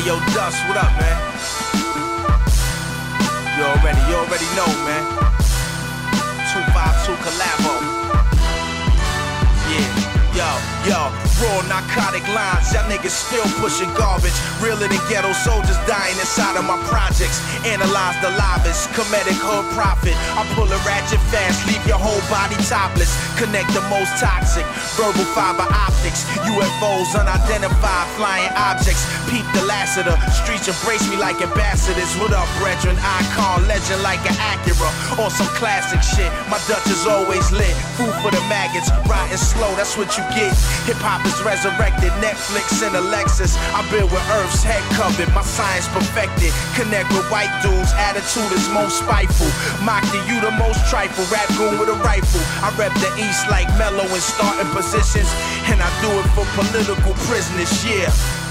yo, Dust, what up, man? You already know, man. 252 Collabo. Yeah, yo, raw narcotic lines, y'all niggas still pushing garbage. Realer than ghetto soldiers dying inside of my projects. Analyze the liveness, comedic hood profit. I pull a ratchet fast, leave your whole body topless. Connect the most toxic, verbal fiber optics. UFOs, unidentified flying objects. Peep the last of the streets, embrace me like ambassadors. What up, brethren? Icon, legend like an Acura. On some classic shit, my Dutch is always lit. Food for the maggots, riding slow, that's what you get. Hip-hop is resurrected, Netflix and Alexis. I build with Earth's head covered, my science perfected. Connect with white dudes, attitude is most spiteful. Mock the you the most trifle, rap goon with a rifle. I rep the East like Mellow in starting positions, and I do it for political prisoners, yeah.